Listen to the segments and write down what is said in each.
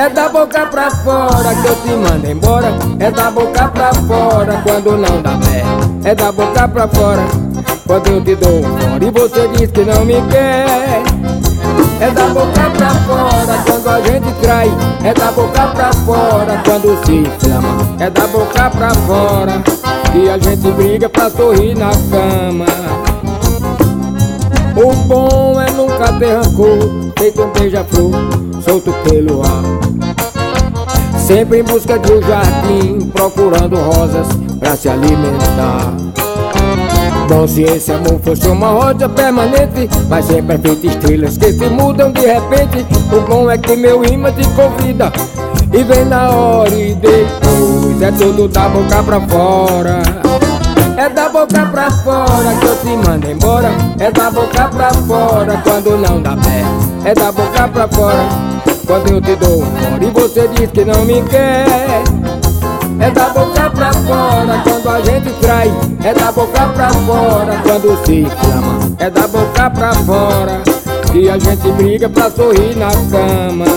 É da boca pra fora que eu te mando embora. É da boca pra fora quando não dá pé. É da boca pra fora quando eu te dou um fora e você diz que não me quer. É da boca pra fora quando a gente trai. É da boca pra fora quando se inflama. É da boca pra fora que a gente briga pra sorrir na cama. O bom é nunca ter rancor, feito um beija-flor solto pelo ar, sempre em busca de um jardim, procurando rosas pra se alimentar. Bom, se esse amor fosse uma rosa permanente, mas sempre é feito estrelas que se mudam de repente. O bom é que meu imã te convida e vem na hora e depois é tudo da boca pra fora. É da boca pra fora que eu te mando embora. É da boca pra fora quando não dá pé. É da boca pra fora quando eu te dou um fora e você diz que não me quer. É da boca pra fora quando a gente trai. É da boca pra fora quando se inflama. É da boca pra fora que a gente briga pra sorrir na cama.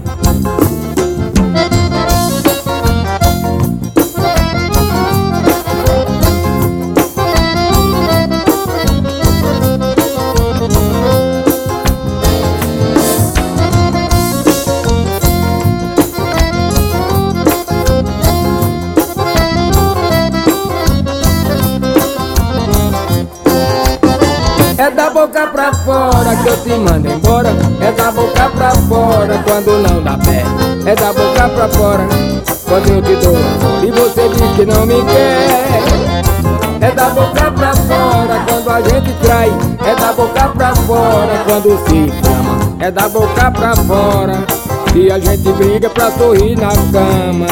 É da boca pra fora que eu te mando embora. É da boca pra fora quando não dá pé. É da boca pra fora quando eu te dou um fora e você diz que não me quer. É da boca pra fora quando a gente trai. É da boca pra fora quando se inflama. É da boca pra fora que a gente briga pra sorrir na cama.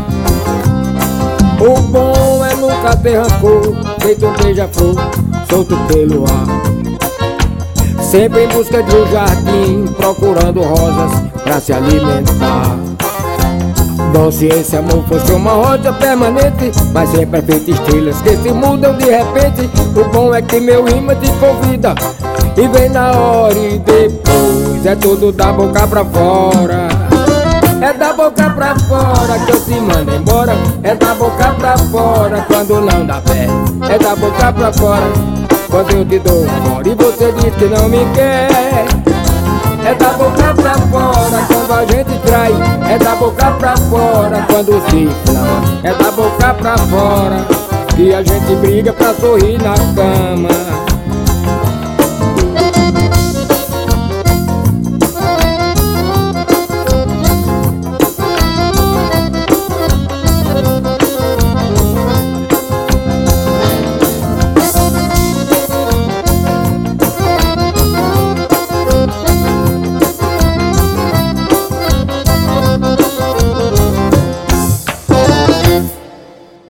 O bom é nunca ter rancor, feito um beija-flor solto pelo ar, sempre em busca de um jardim, procurando rosas pra se alimentar. Bom, se esse amor fosse uma rosa permanente, mas sempre é feito estrelas que se mudam de repente. O bom é que meu imã te convida e vem na hora e depois é tudo da boca pra fora. É da boca pra fora que eu te mando embora. É da boca pra fora quando não dá pé. É da boca pra fora quando eu te dou um fora e você diz que não me quer. É da boca pra fora quando a gente trai. É da boca pra fora quando se inflama. É da boca pra fora que a gente briga pra sorrir na cama.